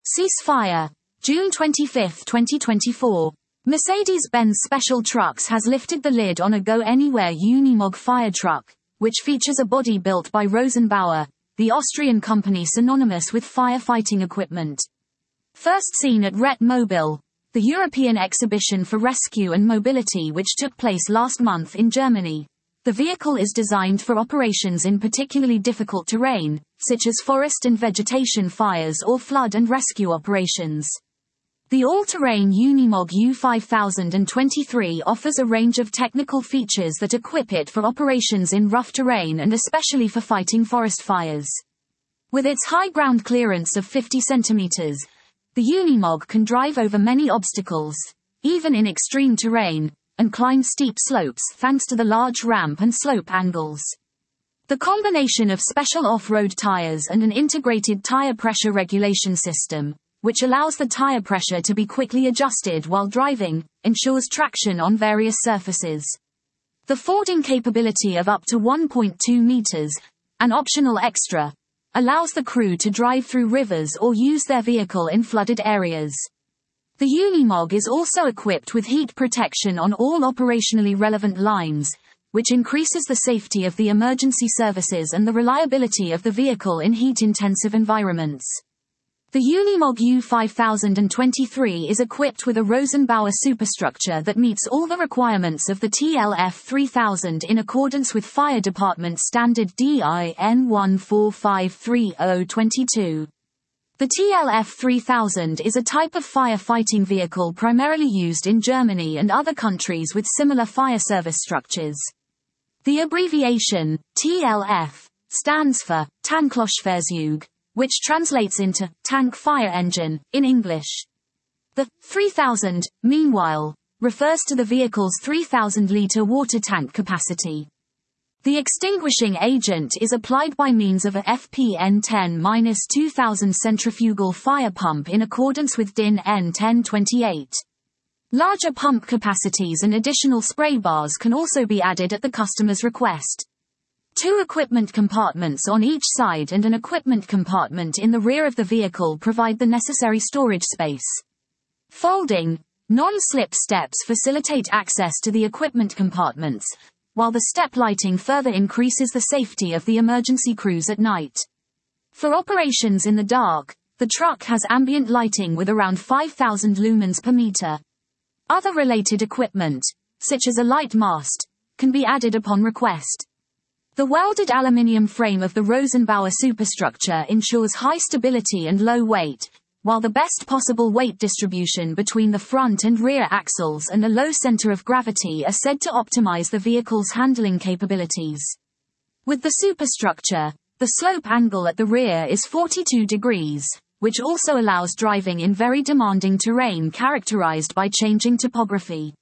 Ceasefire. June 25, 2024. Mercedes-Benz Special Trucks has lifted the lid on a Go Anywhere Unimog fire truck, which features a body built by Rosenbauer, the Austrian company synonymous with firefighting equipment. First seen at RET Mobile, the European exhibition for rescue and mobility which took place last month in Germany. The vehicle is designed for operations in particularly difficult terrain, such as forest and vegetation fires or flood and rescue operations. The all-terrain Unimog U5023 offers a range of technical features that equip it for operations in rough terrain and especially for fighting forest fires. With its high ground clearance of 50 centimeters, the Unimog can drive over many obstacles, even in extreme terrain, and climb steep slopes thanks to the large ramp and slope angles. The combination of special off-road tires and an integrated tire pressure regulation system, which allows the tire pressure to be quickly adjusted while driving, ensures traction on various surfaces. The fording capability of up to 1.2 meters, an optional extra, allows the crew to drive through rivers or use their vehicle in flooded areas. The Unimog is also equipped with heat protection on all operationally relevant lines, which increases the safety of the emergency services and the reliability of the vehicle in heat-intensive environments. The Unimog U5023 is equipped with a Rosenbauer superstructure that meets all the requirements of the TLF 3000 in accordance with Fire Department Standard DIN 1453/022. The TLF 3000 is a type of fire-fighting vehicle primarily used in Germany and other countries with similar fire service structures. The abbreviation, TLF, stands for Tanklöschfahrzeug, which translates into tank fire engine in English. The 3000, meanwhile, refers to the vehicle's 3,000-liter water tank capacity. The extinguishing agent is applied by means of a FPN 10-2000 centrifugal fire pump in accordance with DIN N 1028. Larger pump capacities and additional spray bars can also be added at the customer's request. 2 equipment compartments on each side and an equipment compartment in the rear of the vehicle provide the necessary storage space. Folding, non-slip steps facilitate access to the equipment compartments, while the step lighting further increases the safety of the emergency crews at night. For operations in the dark, the truck has ambient lighting with around 5,000 lumens per meter. Other related equipment, such as a light mast, can be added upon request. The welded aluminium frame of the Rosenbauer superstructure ensures high stability and low weight, while the best possible weight distribution between the front and rear axles and a low center of gravity are said to optimize the vehicle's handling capabilities. With the superstructure, the slope angle at the rear is 42 degrees, which also allows driving in very demanding terrain characterized by changing topography.